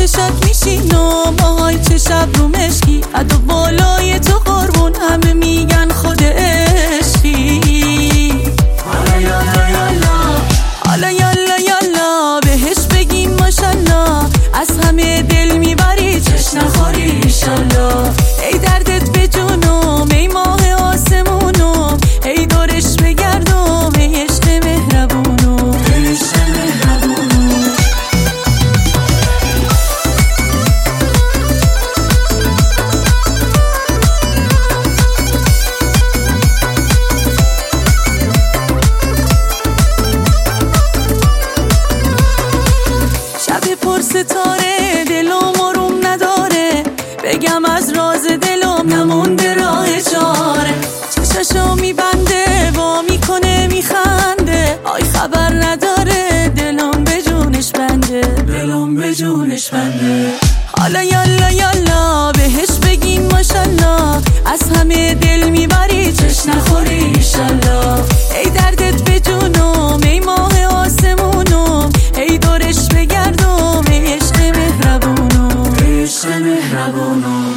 چشات میشینم آهای چه شب رو مشکی قد و بالای تو قربون همه میگن خود عشقی حالا یالا یالا حالا یالا یالا بهش بگیم ماشالله از همه دل میبری چش نخوری ایشالله ای دردت به جونم ای ماه آسمونم ای دورش بگردم ای عشق مهربونم ای عشق مهربونم شب پر ستاره دلم آروم نداره بگم از راز دلم نمونده راه چاره چشاشو میبنده وا میکنه میخنده آی خبر نداره دلم به جونش بنده دلم به جونش بنده حالا یالا یالا بهش بگین ماشالله از همه دل میبری چش نخوری ایشالله ای دردت به جونم ای ماه آسمونم ای دورش بگردم ای عشق مهربونم ای عشق مهربونم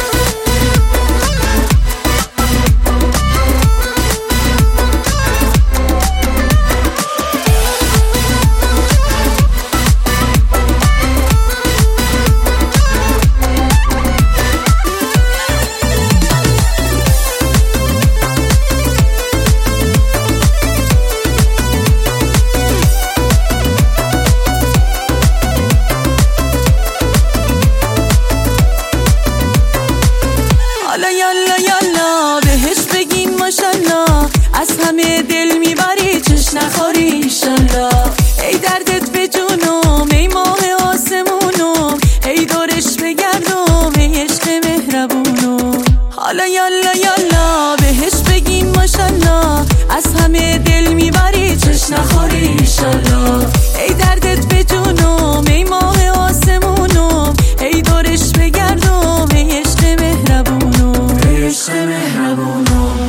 حالا یالا یالا بهش بگین ماشالله از همه دل میبری چش نخوری ایشالله ای دردت به جونم ای ماه آسمونم ای دورش بگردم ای عشق مهربونم حالا یالا یالا بهش بگین ماشالله از همه دل میبری چش نخوری ایشالله ای دردت به جونم ای ماه آسمونم ای دورش بگردم ای عشق مهربونم ای عشق مهربونم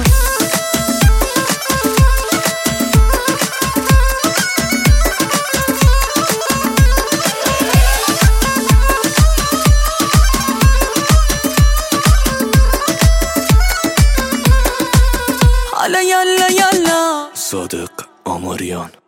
حالا یالا یالا صادق آماریان.